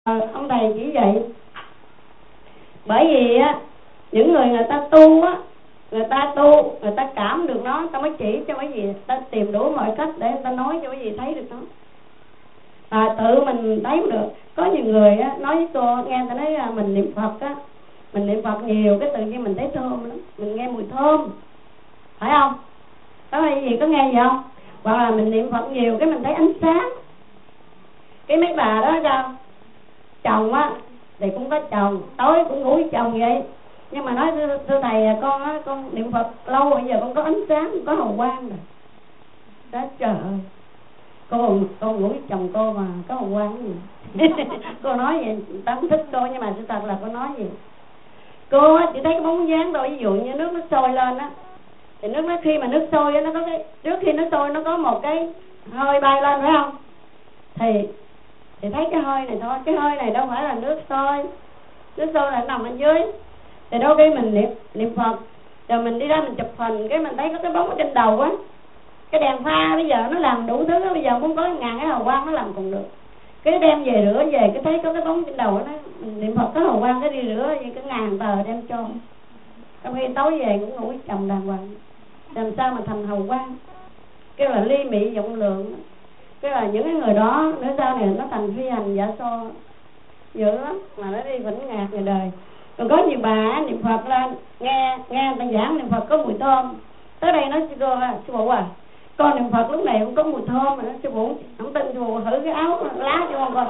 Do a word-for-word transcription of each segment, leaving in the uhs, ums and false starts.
Ông thầy chỉ vậy. Bởi vì á, những người người ta tu á, người ta tu, người ta cảm được nó, ta mới chỉ cho cái gì, ta tìm đủ mọi cách để người ta nói cho cái gì thấy được nó. Và tự mình thấy được. Có nhiều người á, nói với cô, nghe ta nói là mình niệm Phật á, mình niệm Phật nhiều, cái tự nhiên mình thấy thơm lắm, mình nghe mùi thơm, phải không? Có hay gì có nghe gì không? Hoặc là mình niệm Phật nhiều, cái mình thấy ánh sáng. Cái mấy bà đó sao? Chồng á thì cũng có chồng, tối cũng ngủ với chồng vậy. Nhưng mà nói thưa, thưa thầy, con á, con niệm Phật lâu bây giờ con có ánh sáng, có hào quang rồi. Đó trời ơi, con con ngủ với chồng cô mà có hào quang gì? Cô nói vậy, ta không thích cô, nhưng mà sự thật là cô nói gì? Cô á, chỉ thấy cái bóng dáng thôi. Ví dụ như nước nó sôi lên á, thì nước nó, khi mà nước sôi á, nó có cái, trước khi nó sôi nó có một cái hơi bay lên, phải không? Thì thì thấy cái hơi này thôi, cái hơi này đâu phải là nước sôi, nước sôi là nằm ở dưới. Thì đôi khi mình niệm niệm Phật rồi mình đi ra mình chụp hình, cái mình thấy có cái bóng ở trên đầu á, cái đèn pha bây giờ nó làm đủ thứ, bây giờ muốn có ngàn cái hào quang nó làm cùng được. Cái đem về rửa về, cái thấy có cái bóng trên đầu nó niệm Phật có hào quang, cái đi rửa vậy cái ngàn tờ đem cho. Trong khi tối về cũng ngủ với chồng đàng hoàng, làm sao mà thành hào quang? Cái là ly mị vọng lượng. Cái là những cái người đó nữa sau này nó thành phi hành giả so dữ lắm, mà nó đi vĩnh ngạc người đời. Còn có nhiều bà niệm Phật lên, nghe nghe người ta giảng niệm Phật có mùi thơm, tới đây nói sư cô, sư phụ à, con niệm Phật lúc này cũng có mùi thơm mà. Sư phụ không tin, sư phụ thử cái áo lá cho con coi.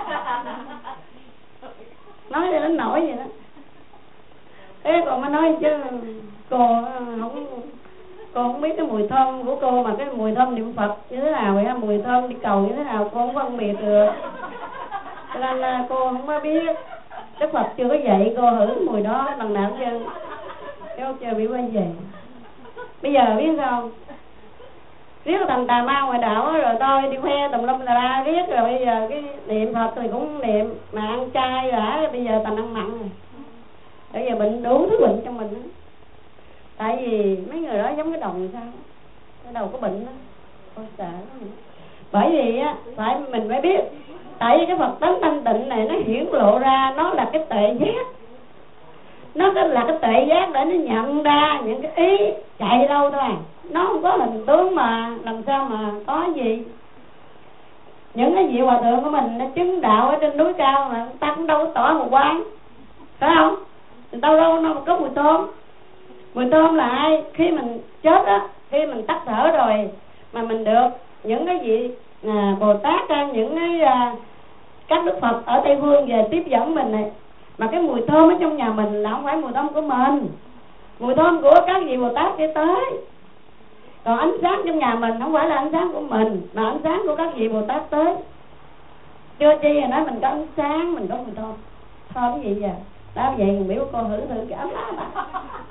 Nói cho đến nổi vậy đó. Thế còn mới nói chứ cô không, cô không biết cái mùi thơm của cô, mà cái mùi thơm niệm Phật như thế nào vậy, mùi thơm đi cầu như thế nào cô không phân biệt được. Cho nên là cô không có biết. Đức Phật chưa có dạy cô hửi mùi đó lần nào chứ. Cái chưa bị quay về. Bây giờ biết sao? Riết thành tà ma ngoại đạo rồi tôi đi khoe tùm lum tà la riết, rồi bây giờ cái niệm Phật thì cũng niệm, mà ăn chay đã, bây giờ thành ăn mặn rồi. Bây giờ bệnh đủ thứ bệnh trong mình đó. Tại vì mấy người đó giống cái đồng sao, cái đầu có bệnh đó, con sợ đó. Bởi vì á, phải mình phải biết. Tại vì cái Phật tánh thanh tịnh này nó hiển lộ ra, nó là cái tuệ giác. Nó là cái tuệ giác để nó nhận ra những cái ý chạy đâu thôi. Nó không có hình tướng mà làm sao mà có gì. Những cái vị hòa thượng của mình nó chứng đạo ở trên núi cao mà người ta cũng đâu có tỏ một quán, phải không? Người ta đâu nó có mùi thơm. Mùi thơm là ai? Khi mình chết á, khi mình tắt thở rồi mà mình được những cái vị à, Bồ Tát, những cái à, các đức Phật ở Tây Phương về tiếp dẫn mình này, mà cái mùi thơm ở trong nhà mình là không phải mùi thơm của mình, mùi thơm của các vị Bồ Tát đi tới. Còn ánh sáng trong nhà mình không phải là ánh sáng của mình, mà ánh sáng của các vị Bồ Tát tới. Chưa chi là nói mình có ánh sáng, mình có mùi thơm. Thơm cái gì vậy? Đó vậy mình biểu cô hử thử cái ấm lá bà.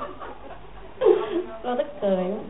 Cô tức cười đó.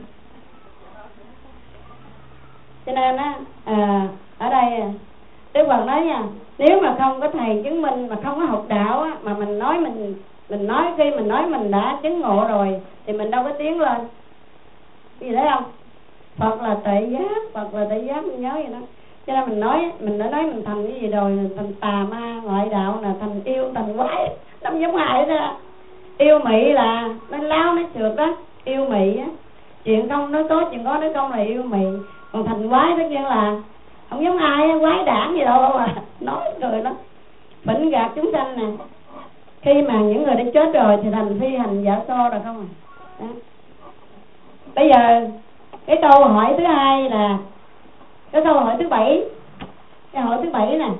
Cho nên á, à, ở đây Đức Phật nói nha, nếu mà không có thầy chứng minh, mà không có học đạo á, mà mình nói mình mình nói khi mình nói mình đã chứng ngộ rồi thì mình đâu có tiến lên. Gì thấy không? Phật là tuệ giác, Phật là tuệ giác, mình nhớ vậy đó. Cho nên mình nói, mình đã nói mình thành cái gì rồi, mình thành tà ma ngoại đạo nè, thành yêu, thành quái, nó không giống ai đó. Yêu mị là nó lao nó trượt đó, yêu mị á, chuyện không nói có, chuyện có nói không là yêu mị. Còn thành quái tất nhiên là không giống ai, quái đản gì đâu mà nói cười đó, phỉnh gạt chúng sanh nè. Khi mà những người đã chết rồi thì thành phi hành giả so rồi không à. Đó. Bây giờ cái câu hỏi thứ hai là cái câu hỏi thứ bảy. Cái hỏi thứ bảy nè,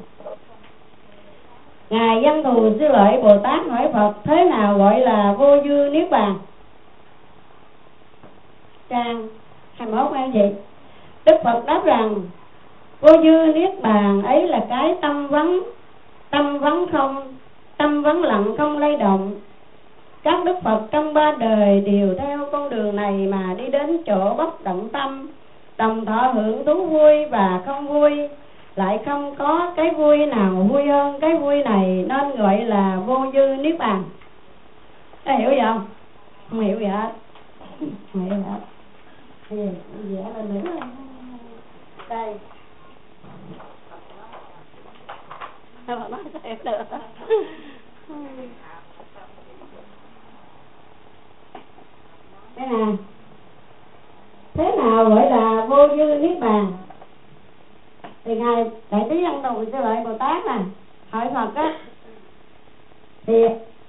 Ngài Văn Thù Sư Lợi Bồ Tát hỏi Phật thế nào gọi là vô dư niết bàn? Trang hai mươi mốt anh chị. Đức Phật đáp rằng vô dư niết bàn ấy là cái tâm vắng, tâm vắng không, tâm vắng lặng không lay động. Các đức Phật trong ba đời đều theo con đường này mà đi đến chỗ bất động tâm, đồng thọ hưởng thú vui và không vui, lại không có cái vui nào vui hơn cái vui này, nên gọi là vô dư niết bàn. Có hiểu vậy không? Không hiểu vậy hết. Không hiểu hết. Gì? Vẽ lên nữa. Đây. bà nói sao được. Thế nè, thế nào gọi là vô dư niết bàn? Thì ngài đại trí ân tùng sư lợi Bồ Tát nè hỏi Phật á, thì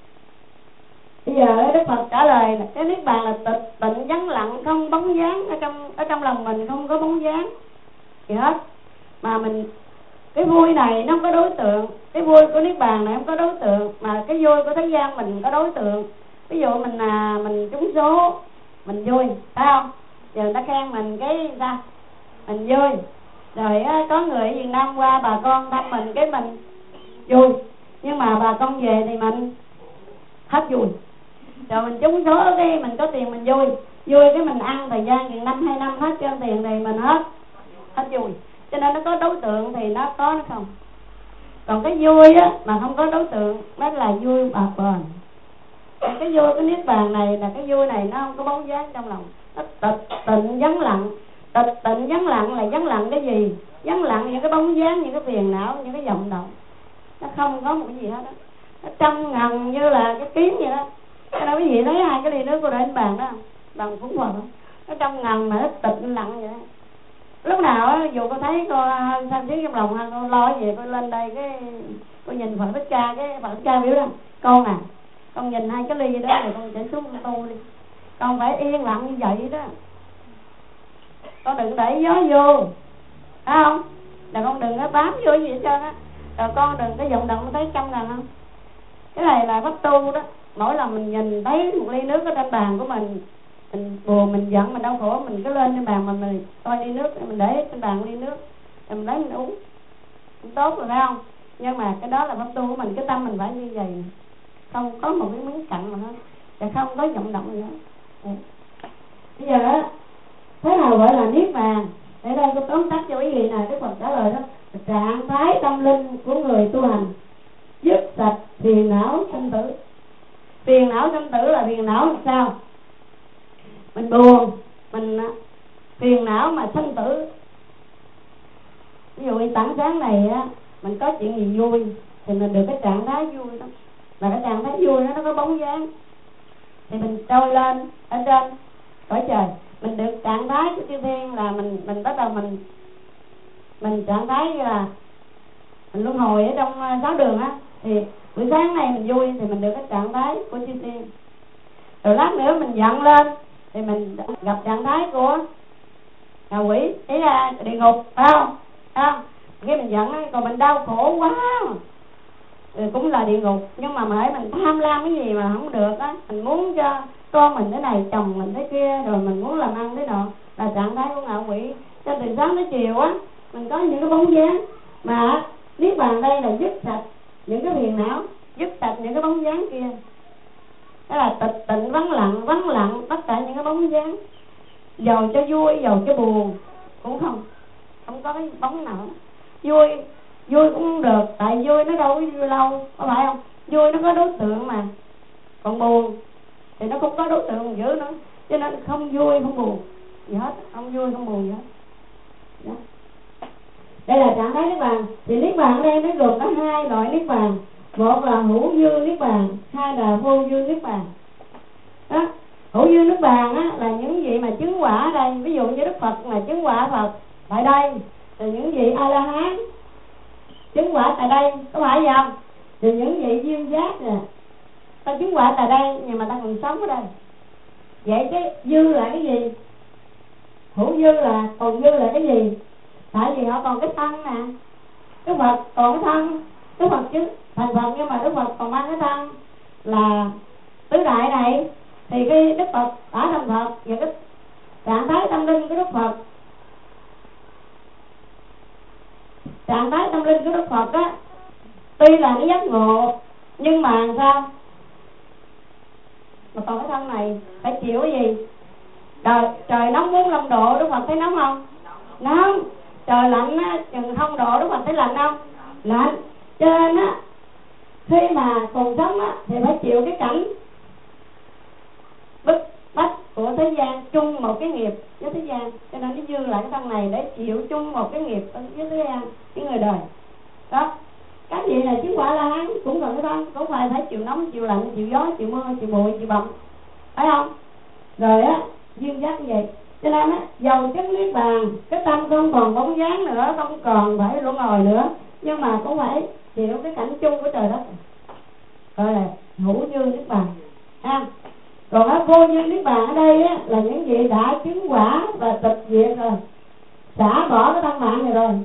bây giờ Đức Phật trả lời là cái niết bàn là tịch tịnh vắng lặng, không bóng dáng ở trong ở trong lòng mình, không có bóng dáng gì hết, mà mình cái vui này nó không có đối tượng, cái vui của niết bàn này không có đối tượng, mà cái vui của thế gian mình có đối tượng. Ví dụ mình là mình trúng số mình vui, phải không? Giờ người ta khen mình cái sao mình vui, rồi á, có người ở Việt Nam qua bà con thăm mình cái mình vui, nhưng mà bà con về thì mình hết vui. Rồi mình trúng số cái mình có tiền mình vui, vui cái mình ăn thời gian chừng năm hai năm hết trơn tiền thì mình hết hết vui. Cho nên nó có đối tượng thì nó có, nó không. Còn cái vui á mà không có đối tượng nó là vui bạc bền. Cái vui cái niết bàn này là cái vui này nó không có bóng dáng trong lòng, nó tịch tịnh vắng lặng. Tịch tịnh vắng lặng là vắng lặng cái gì? Vắng lặng những cái bóng dáng, những cái phiền não, những cái vọng động, nó không có một cái gì hết đó. Nó trong ngần như là cái kiến vậy đó. Cho nên quý vị thấy hai cái ly nước của trên bàn đó, bằng phúng Phật đó, nó trong ngần mà nó tịch lặng vậy đó. Lúc nào á dù cô thấy cô sao xíu trong lòng cô lo gì, cô lên đây cái cô nhìn Phật Thích Ca, cái Phật Thích Ca biểu đó, con à, con nhìn hai cái ly đó rồi con chạy xuống con tu đi, con phải yên lặng như vậy đó, con đừng để gió vô, phải không? Là con đừng có bám vô gì hết trơn á, rồi con đừng có vọng động thấy trong ngần không. Cái này là pháp tu đó. Mỗi lần mình nhìn thấy một ly nước ở trên bàn của mình, mình buồn, mình giận, mình đau khổ, mình cứ lên trên bàn mà mình coi ly nước, mình để trên bàn ly nước, rồi mình lấy mình uống, cũng tốt rồi, phải không? Nhưng mà cái đó là pháp tu của mình, cái tâm mình phải như vậy, không có một cái miếng cặn mà hết, và không có vọng động gì hết. Bây giờ á, thế nào gọi là niết bàn? Để đây tôi tóm tắt cho quý vị này, Đức Phật trả lời đó: trạng thái tâm linh của người tu hành dứt sạch phiền não sinh tử. Phiền não sinh tử là phiền não làm sao? Mình buồn, mình phiền não mà sinh tử. Ví dụ như tảng sáng này á, mình có chuyện gì vui thì mình được cái trạng thái vui đó, mà cái trạng thái vui đó nó có bóng dáng thì mình trôi lên ở trên cõi trời. Mình được trạng thái của chư thiên là mình mình bắt đầu mình mình trạng thái là mình luân hồi ở trong sáu đường á, thì buổi sáng này mình vui thì mình được cái trạng thái của chư thiên. Rồi lát nữa mình giận lên thì mình gặp trạng thái của ngạ quỷ, ý là địa ngục, phải không? Phải không? Khi mình giận ấy, còn mình đau khổ quá thì cũng là địa ngục. Nhưng mà hễ mình tham lam cái gì mà không được á, mình muốn cho con mình thế này, chồng mình thế kia, rồi mình muốn làm ăn thế nọ, là trạng thái của ngạ quỷ. Cho từ sáng tới chiều á, mình có những cái bóng dáng, mà niết bàn đây là dứt sạch những cái phiền não, dứt sạch những cái bóng dáng kia. Đó là tịch tịnh vắng lặng, vắng lặng tất cả những cái bóng dáng, dầu cho vui dầu cho buồn cũng không không có cái bóng nào. Vui vui cũng không được, tại vui nó đâu có vui lâu, có phải không? Vui nó có đối tượng mà, còn buồn thì nó không có đối tượng giữ nữa, cho nên không vui không buồn gì hết, không vui không buồn gì hết. Đó. Đây là trạng thái niết bàn. Thì niết bàn ở đây nó gồm có hai loại niết bàn, một là hữu dư niết bàn, hai là vô dư niết bàn. Đó. Hữu dư niết bàn á, là những vị mà chứng quả ở đây, ví dụ như Đức Phật là chứng quả Phật tại đây, rồi những vị A La Hán chứng quả tại đây, có phải vậy không? Rồi những vị duyên giác nè, ta chứng quả tại đây nhưng mà ta còn sống ở đây. Vậy cái dư là cái gì? Hữu dư là còn dư là cái gì? Tại vì họ còn cái thân nè, Đức Phật còn cái thân, Đức Phật chứ thành Phật, nhưng mà Đức Phật còn mang cái thân là tứ đại này, thì cái Đức Phật đã thành Phật, và cái trạng thái tâm linh của Đức Phật, trạng thái tâm linh của Đức Phật á, tuy là cái giác ngộ nhưng mà sao? Mà còn cái thân này phải chịu cái gì? Trời, trời nóng muốn năm độ, Đức Phật thấy nóng không? Nóng. Trời lạnh á, chừng không độ, Đức Phật thấy lạnh không? Lạnh. Cho nên á, khi mà còn sống á, thì phải chịu cái cảnh bức bách của thế gian, chung một cái nghiệp với thế gian. Cho nên nó dư lại cái thân này để chịu chung một cái nghiệp với thế gian, với người đời. Đó. Các vị này chứng quả La Hán cũng cần cái đó, cũng phải phải chịu nóng, chịu lạnh, chịu gió, chịu mưa, chịu bụi, chịu bặm, phải không? Rồi á, duyên dắt như vậy. Cho nên á, dầu chứng niết bàn, cái tâm không còn bóng dáng nữa, không còn phải luân hồi nữa, nhưng mà cũng phải chịu cái cảnh chung của trời đất, gọi là hữu như niết bàn ha. Còn á, vô như niết bàn ở đây á, là những vị đã chứng quả và tịch diệt rồi, xả bỏ cái thân mạng này rồi,